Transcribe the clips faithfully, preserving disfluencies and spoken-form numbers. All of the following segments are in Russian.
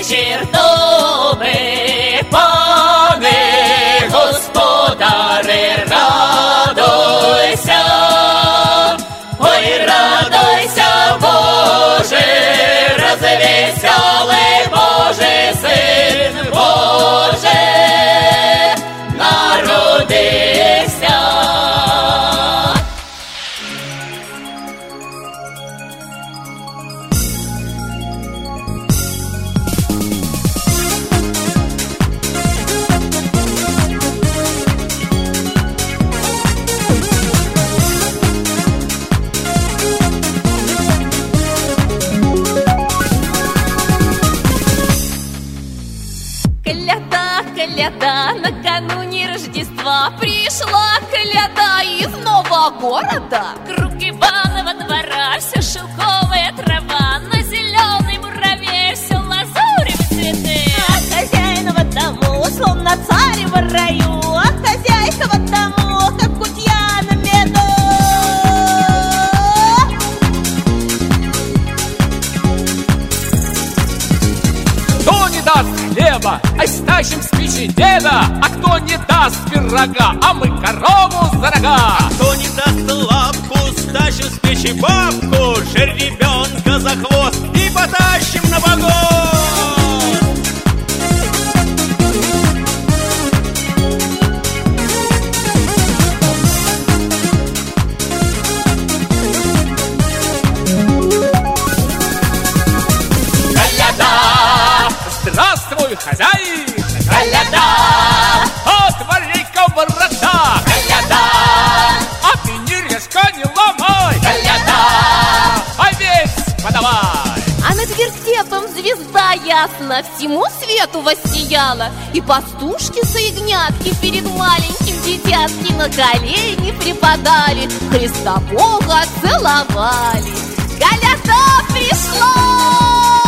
вечір добрий, пане господаре, радуйся, ой, радуйся, Боже, розвеселий Боже, Син Боже, народився. Коляда, накануне Рождества пришла коляда из нового города. Круг Иванова двора, все шелковая трава, на зеленой мураве все лазуревые цветы. А хозяин в дому, словно царь в раю, а хозяйка в дому, как кутья на меду. Кто не даст хлеба, а стащим с печи деда, а кто не даст пирога, а мы корову за рога. А кто не даст лапку, стащим с печи бабку, жеребенка за хвост и потащим на вагон. Здравствуй, хозяин! Коляда, отвори-ка ворота! коляда, А ты не резко не ломай! коляда, Овец подавай! А над вертепом звезда ясна всему свету воссияла, и пастушки соягнятки перед маленьким дитятки на колени припадали, Христа Бога целовали. Коляда пришла!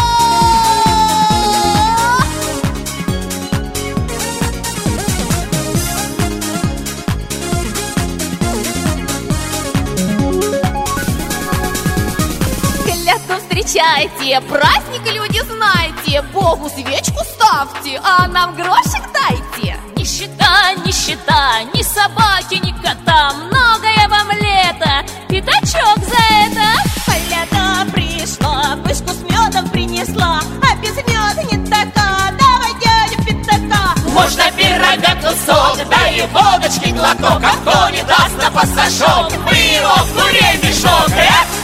Встречайте, праздник, люди, знайте, Богу свечку ставьте, а нам грошик дайте. Нищета, нищета, ни собаки, ни кота, многое вам лето, пятачок за это. Коляда пришла, пышку с медом принесла, а без меда не така, давай дядю пятака. можно пирога кусок, да и водочки глоток, а кто не даст на пассажок, мы его в куре мешок, эх!